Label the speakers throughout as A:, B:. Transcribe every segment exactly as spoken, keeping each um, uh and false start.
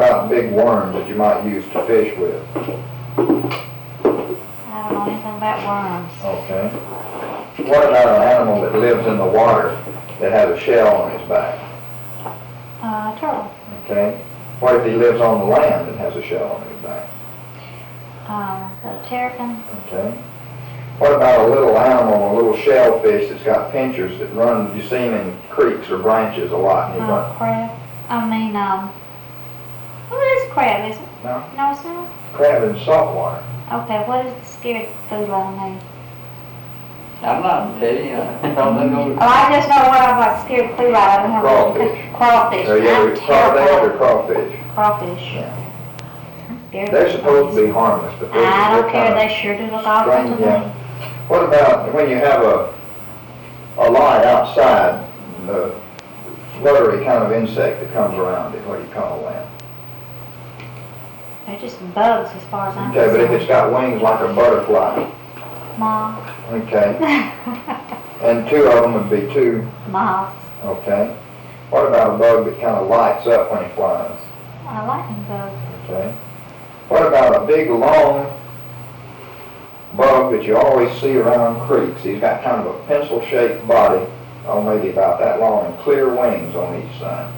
A: about big worms that you might use to fish with?
B: I don't know anything about worms.
A: Okay. What about an animal that lives in the water that has a shell on his back?
B: Uh, turtle.
A: Okay. What if he lives on the land and has a shell on his back?
B: Um, the terrapin.
A: Okay. What about a little animal, a little shellfish that's got pinchers that run, you see him in creeks or branches a lot, and he
B: Uh,
A: runs.
B: crab. I mean, um, what is crab, is it?
A: No.
B: No, it's not?
A: Crab in salt water.
B: Okay, what does the scared food line mean?
C: I'm not telling you. I don't know.
B: Oh, I just know what I'm like scared food line. I don't have
A: Crawfish.
B: Crawfish.
A: Are you
B: I'm
A: ever crawfish or
B: terrified.
A: crawfish?
B: Crawfish.
A: Yeah.
B: I'm scared
A: They're
B: of
A: supposed to
B: those.
A: be harmless, but they're,
B: I
A: they're
B: don't care.
A: kind
B: They
A: of
B: sure do look awful to
A: strange.
B: me.
A: Yeah. What about when you have a a light outside, the fluttery kind of insect that comes around it? What do you call that?
B: They're just bugs as far as I'm
A: Okay, but if it's
B: concerned.
A: got wings like a butterfly,
B: Moth.
A: okay, and two of them would be two,
B: Moths.
A: okay. What about a bug that kind of lights up when he flies?
B: I like them bugs.
A: Okay. What about a big long bug that you always see around creeks? He's got kind of a pencil-shaped body, oh, maybe about that long, and clear wings on each side.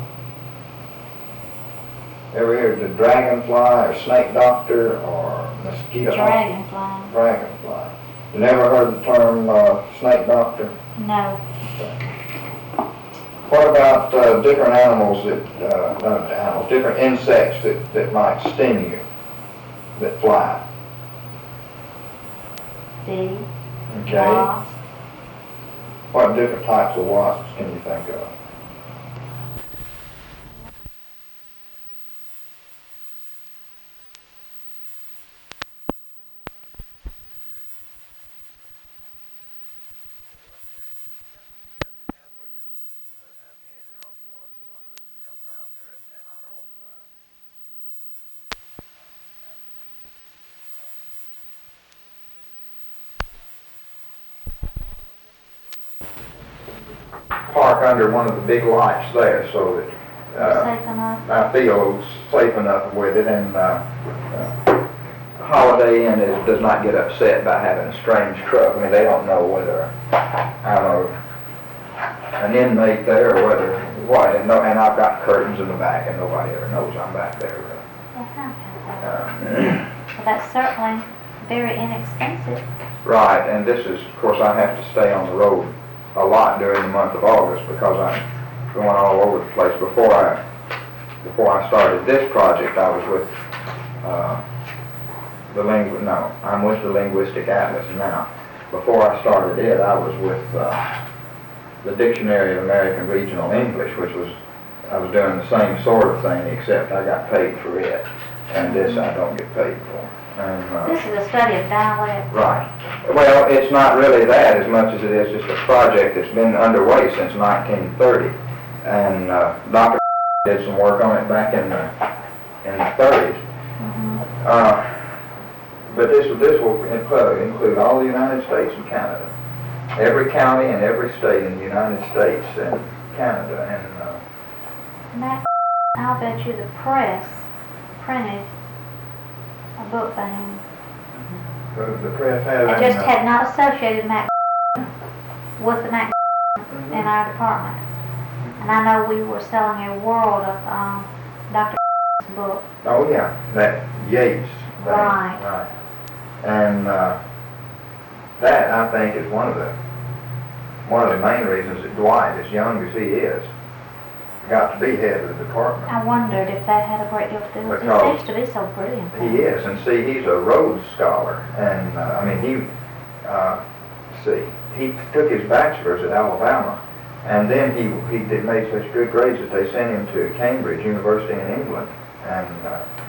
A: Ever heard of the dragonfly or snake doctor or mosquito?
B: Dragonfly.
A: Dragonfly. You never heard the term uh, snake doctor?
B: No.
A: What about uh, different animals that, uh, not animals, different insects that, that might sting you, that fly?
B: Bee.
A: Okay.
B: Wasp.
A: What different types of wasps can you think of? Park under one of the big lights there so that uh,
B: Safe enough.
A: I feel safe enough with it, and uh, uh, Holiday Inn is, does not get upset by having a strange truck. I mean, they don't know whether I'm a, an inmate there or whether what, and, no, and I've got curtains in the back and nobody ever knows I'm back there. Uh,
B: Well, that's certainly very inexpensive.
A: right, and this is, of course, I have to stay on the road a lot during the month of August because I'm going all over the place. Before I before I started this project, I was with uh, the lingu no, I'm with the Linguistic Atlas now. Before I started it, I was with uh, the Dictionary of American Regional English, which was I was doing the same sort of thing, except I got paid for it, and this I don't get paid for. And, uh,
B: This is a study of dialect.
A: Right. Well, it's not really that as much as it is just a project that's been underway since nineteen thirty. And uh, Doctor did some work on it back in the in the thirties.
B: Mm-hmm.
A: Uh, but this this will include, include all the United States and Canada, every county and every state in the United States and Canada. And uh,
B: Matt, I'll bet you the press printed a book by him.
A: the, the press has.
B: I just
A: uh,
B: had not associated Mac with the Mac
A: mhm.
B: in our department. And I know we were selling a world of um, Doctor book.
A: Oh yeah, that Yates thing.
B: Right.
A: Right. And uh, that I think is one of the one of the main reasons that Dwight, as young as he is, got to be head of the department.
B: I wondered if that had a great deal to do with it. He
A: Because
B: seems to be so brilliant.
A: He is, and see, he's a Rhodes Scholar, and uh, I mean he, uh, see, he took his bachelor's at Alabama, and then he he did made such good grades that they sent him to Cambridge University in England, and uh,